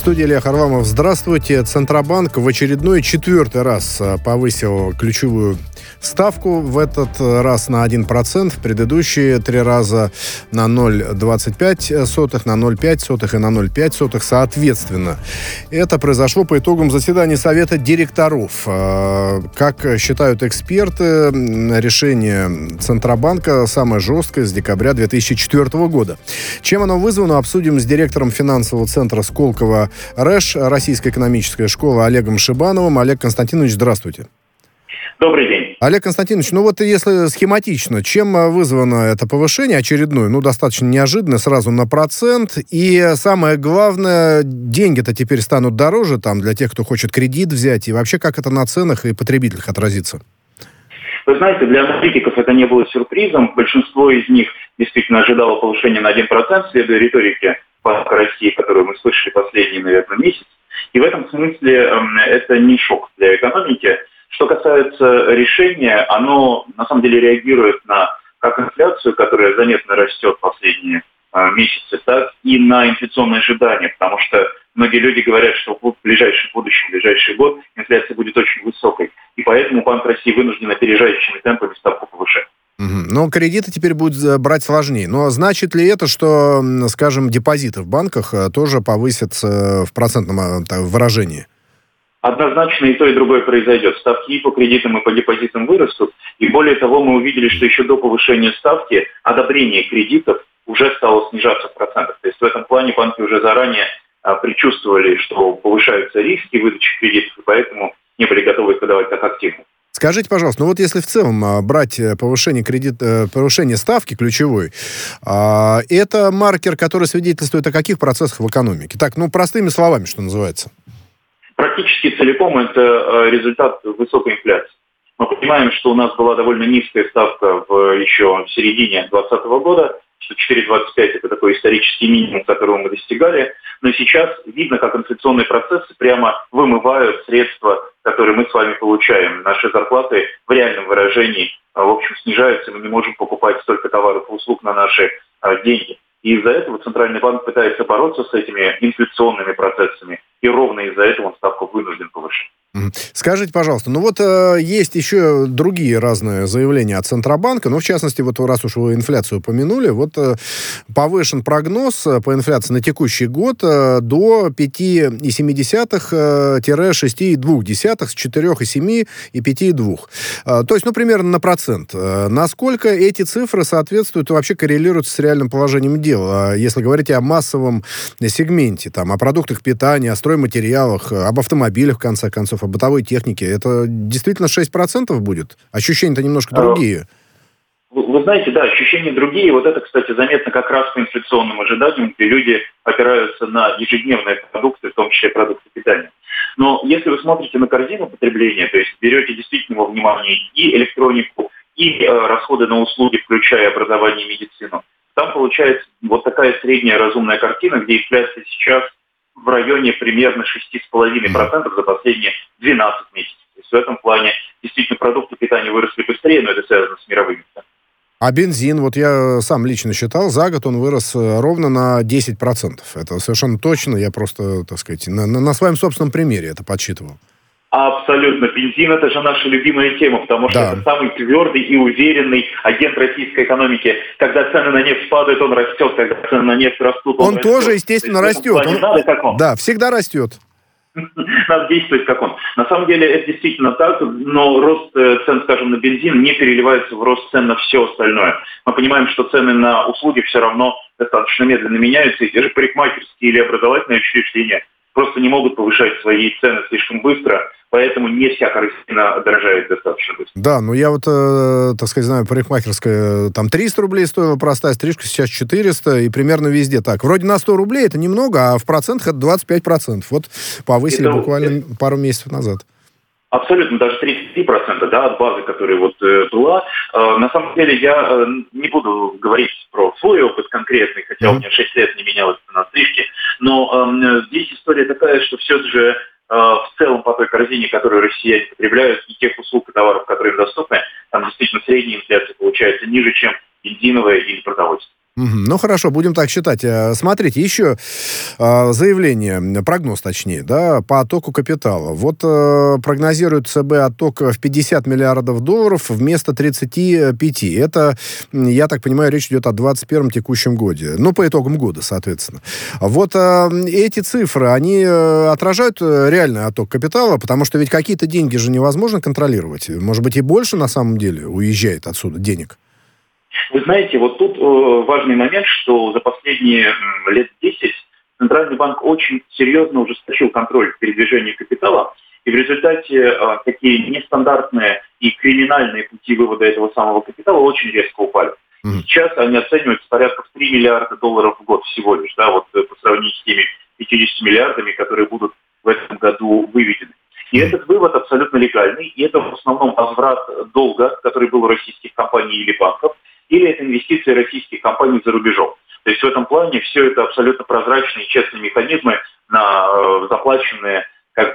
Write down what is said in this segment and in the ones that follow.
студии Илья Харламов. Здравствуйте. Центробанк в очередной 4-й раз повысил ключевую ставку. В этот раз на 1%. В предыдущие 3 раза на 0,25, на 0,5 и на 0,5 соответственно. Это произошло по итогам заседания Совета директоров. Как считают эксперты, решение Центробанка самое жесткое с декабря 2004 года. Чем оно вызвано, обсудим с директором финансового центра Сколково РЭШ Российская экономическая школа Олегом Шибановым. Олег Константинович, здравствуйте. Добрый день. Олег Константинович, вот если схематично, чем вызвано это повышение очередное, достаточно неожиданно, сразу на процент, и самое главное, деньги-то теперь станут дороже для тех, кто хочет кредит взять, и вообще как это на ценах и потребителях отразится? Вы знаете, для аналитиков это не было сюрпризом. Большинство из них действительно ожидало повышения на 1%, следуя риторике Банка России, которую мы слышали последний, наверное, месяц. И в этом смысле это не шок для экономики. Что касается решения, оно на самом деле реагирует на как инфляцию, которая заметно растет последние месяцы, так и на инфляционные ожидания, потому что многие люди говорят, что в ближайшем будущем, в ближайший год инфляция будет очень высокой. И поэтому Банк России вынужден опережающими темпами ставку повышать. Но кредиты теперь будут брать сложнее. Но значит ли это, что, скажем, депозиты в банках тоже повысятся в процентном выражении? Однозначно и то, и другое произойдет. Ставки и по кредитам, и по депозитам вырастут. И более того, мы увидели, что еще до повышения ставки одобрение кредитов уже стало снижаться в процентах. То есть в этом плане банки уже заранее предчувствовали, что повышаются риски выдачи кредитов, и поэтому не были готовы их выдавать так активно. Скажите, пожалуйста, если в целом брать повышение ставки ключевой, это маркер, который свидетельствует о каких процессах в экономике? Так, простыми словами, что называется. Практически целиком это результат высокой инфляции. Мы понимаем, что у нас была довольно низкая ставка еще в середине 2020 года, что 4,25 это такой исторический минимум, которого мы достигали. Но сейчас видно, как инфляционные процессы прямо вымывают средства, которые мы с вами получаем. Наши зарплаты в реальном выражении, в общем, снижаются, мы не можем покупать столько товаров и услуг на наши деньги. И из-за этого Центральный банк пытается бороться с этими инфляционными процессами, и ровно из-за этого он ставку вынужден повышать. Скажите, пожалуйста, есть еще другие разные заявления от Центробанка, в частности, раз уж вы инфляцию упомянули, повышен прогноз по инфляции на текущий год до 5,7-6,2, с 4,7 и 5,2. То есть, примерно на процент. Насколько эти цифры соответствуют и вообще коррелируют с реальным положением дел? Если говорить о массовом сегменте, о продуктах питания, о стройматериалах, об автомобилях, в конце концов, о бытовой технике, это действительно 6% будет? Ощущения-то немножко другие. Вы знаете, да, ощущения другие. Это, кстати, заметно как раз по инфляционным ожиданиям, где люди опираются на ежедневные продукты, в том числе продукты питания. Но если вы смотрите на корзину потребления, то есть берете действительно во внимание и электронику, и расходы на услуги, включая образование и медицину, там получается такая средняя разумная картина, где инфляция сейчас в районе примерно 6,5% за последние 12 месяцев. То есть в этом плане действительно продукты питания выросли быстрее, но это связано с мировыми ценами. А бензин, я сам лично считал, за год он вырос ровно на 10%. Это совершенно точно, я просто, на своем собственном примере это подсчитывал. Абсолютно. Бензин – это же наша любимая тема, потому что это самый твердый и уверенный агент российской экономики. Когда цены на нефть падают, он растет. Когда цены на нефть растут, он растет. Он тоже, естественно, растет. Надо, как он. Да, всегда растет. Надо действовать, как он. На самом деле, это действительно так, но рост цен, скажем, на бензин не переливается в рост цен на все остальное. Мы понимаем, что цены на услуги все равно достаточно медленно меняются, и те же парикмахерские или образовательные учреждения просто не могут повышать свои цены слишком быстро, поэтому не вся корзина дорожает достаточно быстро. Да, я знаю, парикмахерская, 300 рублей стоила простая стрижка, сейчас 400, и примерно везде так. Вроде на 100 рублей это немного, а в процентах это 25%. Повысили буквально пару месяцев назад. Абсолютно, даже 33%, от базы, которая была. На самом деле я не буду говорить про свой опыт конкретный, хотя у меня 6 лет не менялась цена стрижки, но здесь история такая, что все же в целом по той корзине, которую россияне потребляют, и тех услуг и товаров, которые им доступны, там действительно средняя инфляция получается ниже, чем бензиновая или продовольствие. Мгм. Ну, хорошо, будем так считать. Смотрите, еще заявление, прогноз точнее, да, по оттоку капитала. Вот прогнозирует ЦБ отток в 50 миллиардов долларов вместо 35. Это, я так понимаю, речь идет о 2021 текущем годе. Ну, по итогам года, соответственно. Вот эти цифры, они отражают реальный отток капитала, потому что ведь какие-то деньги же невозможно контролировать. Может быть, и больше на самом деле уезжает отсюда денег? Вы знаете, вот тут важный момент, что за последние лет 10 Центральный банк очень серьезно ужесточил контроль передвижения капитала, и в результате такие нестандартные и криминальные пути вывода этого самого капитала очень резко упали. Мгм. Сейчас они оцениваются порядка в 3 миллиарда долларов в год всего лишь, да, вот по сравнению с теми 50 миллиардами, которые будут в этом году выведены. И этот вывод абсолютно легальный, и это в основном возврат долга, который был у российских компаний или банков, или это инвестиции российских компаний за рубежом. То есть в этом плане все это абсолютно прозрачные, честные механизмы на заплаченные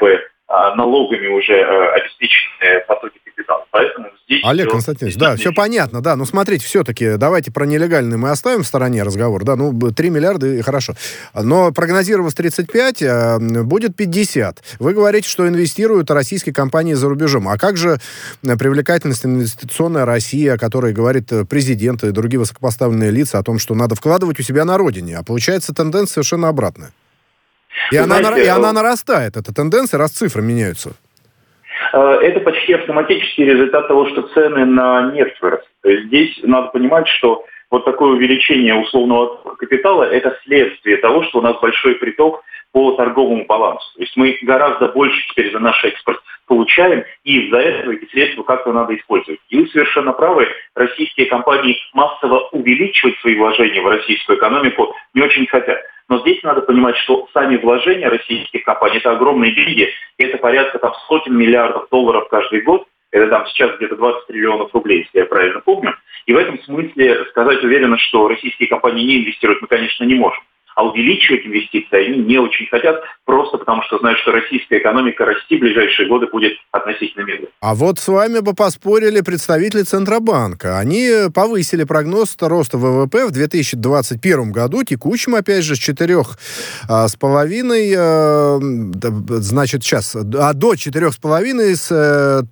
налогами уже обеспеченные потоки капитала. Поэтому здесь Олег все Константинович, да, все понятно, да. Ну, смотрите, все-таки давайте про нелегальный мы оставим в стороне разговор, да, 3 миллиарда и хорошо. Но прогнозировалось 35, будет 50. Вы говорите, что инвестируют российские компании за рубежом. А как же привлекательность инвестиционная России, о которой говорит президент и другие высокопоставленные лица, о том, что надо вкладывать у себя на родине? А получается тенденция совершенно обратная. И она нарастает, эта тенденция, раз цифры меняются. Это почти автоматический результат того, что цены на нефть выросли. То есть здесь надо понимать, что вот такое увеличение условного капитала – это следствие того, что у нас большой приток по торговому балансу. То есть мы гораздо больше теперь за наш экспорт получаем, и из-за этого эти средства как-то надо использовать. И вы совершенно правы, российские компании массово увеличивать свои вложения в российскую экономику не очень хотят. Но здесь надо понимать, что сами вложения российских компаний – это огромные деньги, и это порядка сотен миллиардов долларов каждый год. Это там сейчас где-то 20 триллионов рублей, если я правильно помню. И в этом смысле сказать уверенно, что российские компании не инвестируют, мы, конечно, не можем. А увеличивать инвестиции они не очень хотят, просто потому что знают, что российская экономика расти в ближайшие годы будет относительно медленно. А вот с вами бы поспорили представители Центробанка. Они повысили прогноз роста ВВП в 2021 году, текущем, опять же, с 4,5, значит, сейчас, до 4,5 с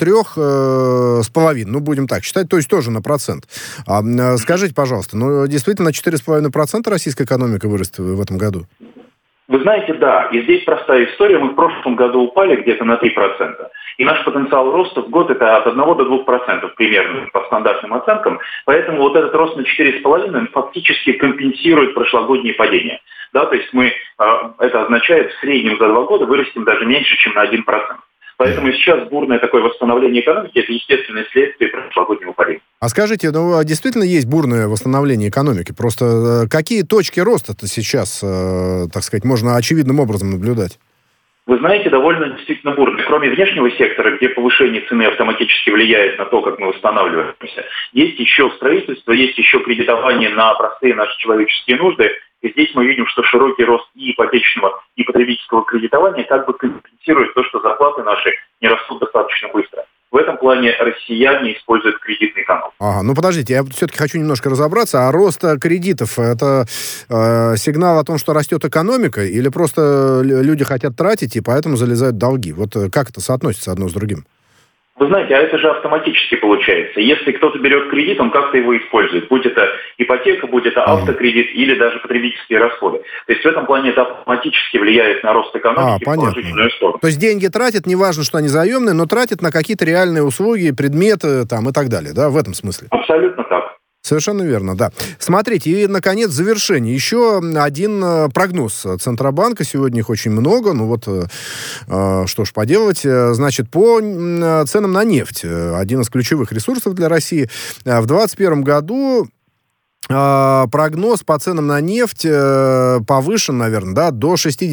3,5, ну, будем так считать, то есть тоже на процент. Скажите, пожалуйста, ну, действительно, на 4,5% российская экономика вырастет в этом году? Вы знаете, да, и здесь простая история. Мы в прошлом году упали где-то на 3%. И наш потенциал роста в год это от 1 до 2% примерно по стандартным оценкам. Поэтому вот этот рост на 4,5 фактически компенсирует прошлогодние падения. Да, то есть это означает, в среднем за 2 года вырастем даже меньше, чем на 1%. Поэтому сейчас бурное такое восстановление экономики – это естественное следствие прошлогоднего падения. А скажите, ну, действительно есть бурное восстановление экономики? Просто какие точки роста-то сейчас, так сказать, можно очевидным образом наблюдать? Вы знаете, довольно действительно бурно. Кроме внешнего сектора, где повышение цены автоматически влияет на то, как мы восстанавливаемся, есть еще строительство, есть еще кредитование на простые наши человеческие нужды. И здесь мы видим, что широкий рост и ипотечного, и потребительского кредитования как бы компенсирует то, что зарплаты наши не растут достаточно быстро. В этом плане россияне используют кредитный канал. Ага, ну подождите, я все-таки хочу немножко разобраться. А рост кредитов – это сигнал о том, что растет экономика, или просто люди хотят тратить и поэтому залезают в долги? Вот как это соотносится одно с другим? Вы знаете, а это же автоматически получается. Если кто-то берет кредит, он как-то его использует. Будь это ипотека, будь это автокредит или даже потребительские расходы. То есть в этом плане это автоматически влияет на рост экономики в положительную сторону. То есть деньги тратят, неважно, что они заемные, но тратят на какие-то реальные услуги, предметы там, и так далее, да, в этом смысле? Абсолютно так. Совершенно верно, да. Смотрите, и, наконец, завершение. Еще один прогноз Центробанка. Сегодня их очень много. Ну вот, что ж поделать. Значит, по ценам на нефть. Один из ключевых ресурсов для России. В 2021 году прогноз по ценам на нефть повышен, наверное, да, до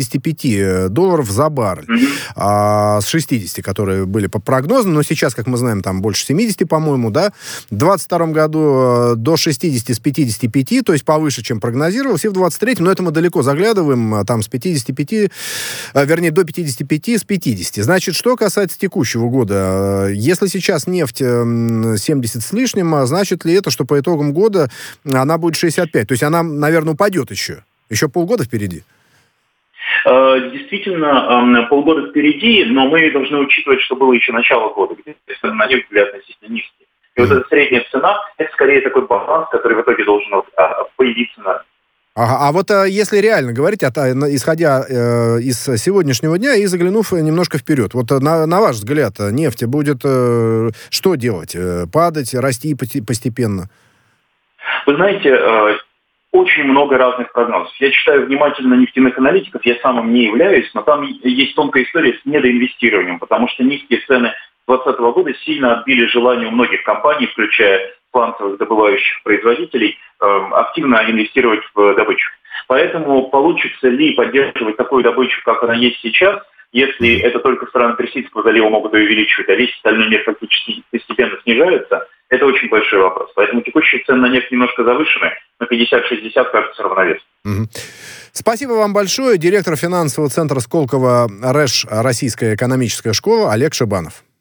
$65 за баррель. С 60, которые были по прогнозам, но сейчас, как мы знаем, там больше 70, по-моему, да. В 2022 году до 60 с 55, то есть повыше, чем прогнозировалось, и в 2023, но это мы далеко заглядываем, там с 55, вернее, до 55 с 50. Значит, что касается текущего года, если сейчас нефть 70 с лишним, значит ли это, что по итогам года она будет 65. То есть она, наверное, упадет еще. Еще полгода впереди. Действительно, полгода впереди, но мы должны учитывать, что было еще начало года, где цены на нефть были относительно низкие. И вот эта средняя цена, это скорее такой баланс, который в итоге должен появиться на... Ага, а вот если реально говорить, исходя из сегодняшнего дня и заглянув немножко вперед, вот на ваш взгляд, нефть будет что делать? Падать, расти постепенно? Вы знаете, очень много разных прогнозов. Я читаю внимательно нефтяных аналитиков, я сам им не являюсь, но там есть тонкая история с недоинвестированием, потому что низкие цены 2020 года сильно отбили желание у многих компаний, включая сланцевых добывающих производителей, активно инвестировать в добычу. Поэтому получится ли поддерживать такую добычу, как она есть сейчас, если это только страны Персидского залива могут ее увеличивать, а весь остальной мир фактически постепенно снижается, это очень большой вопрос. Поэтому текущие цены на нефть немножко завышены, на 50-60 кажется равновесным. Угу. Спасибо вам большое. Директор финансового центра Сколково РЭШ «Российская экономическая школа» Олег Шибанов.